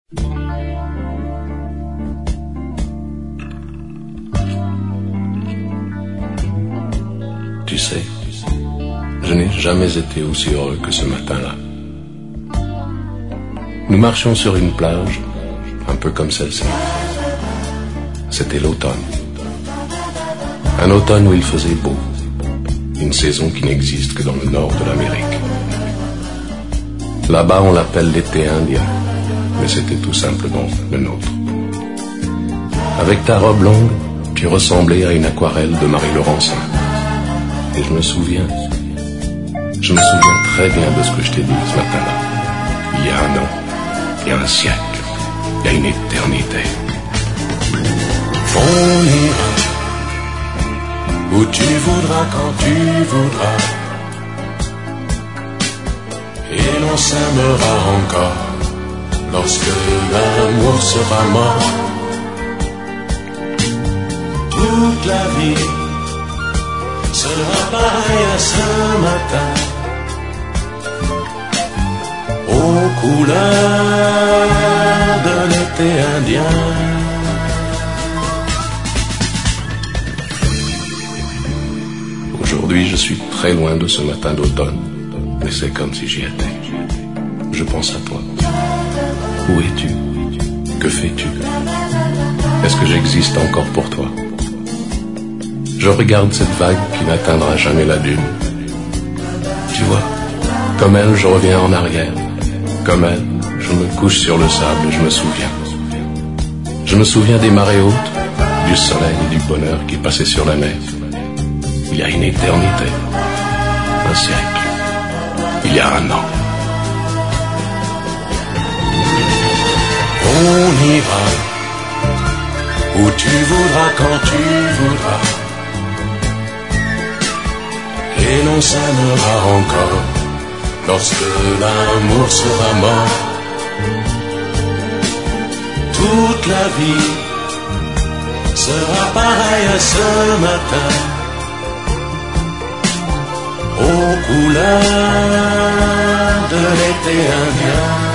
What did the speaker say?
Tu sais, je n'ai jamais été aussi heureux que ce matin-là. Nous marchions sur une plage, un peu comme celle-ci. C'était l'automne. Un automne où il faisait beau. Une saison qui n'existe que dans le nord de l'Amérique. Là-bas, on l'appelle l'été indien, mais c'était tout simplement le nôtre. Avec ta robe longue, tu ressemblais à une aquarelle de Marie Laurencin. Et je me souviens très bien de ce que je t'ai dit ce matin-là. Il y a un an, il y a un siècle, il y a une éternité. On ira où tu voudras, quand tu voudras, et l'on s'aimera encore lorsque l'amour sera mort. Toute la vie sera pareil à ce matin, aux couleurs de l'été indien. Aujourd'hui, je suis très loin de ce matin d'automne, mais c'est comme si j'y étais. Je pense à toi. Où es-tu? Que fais-tu? Est-ce que j'existe encore pour toi? Je regarde cette vague qui n'atteindra jamais la dune. Tu vois, comme elle, je reviens en arrière. Comme elle, je me couche sur le sable et je me souviens. Je me souviens des marées hautes, du soleil et du bonheur qui passaient sur la mer. Il y a une éternité, un siècle, il y a un an. On ira où tu voudras, quand tu voudras, et l'on s'aimera encore lorsque l'amour sera mort. Toute la vie sera pareille à ce matin, aux couleurs de l'été indien.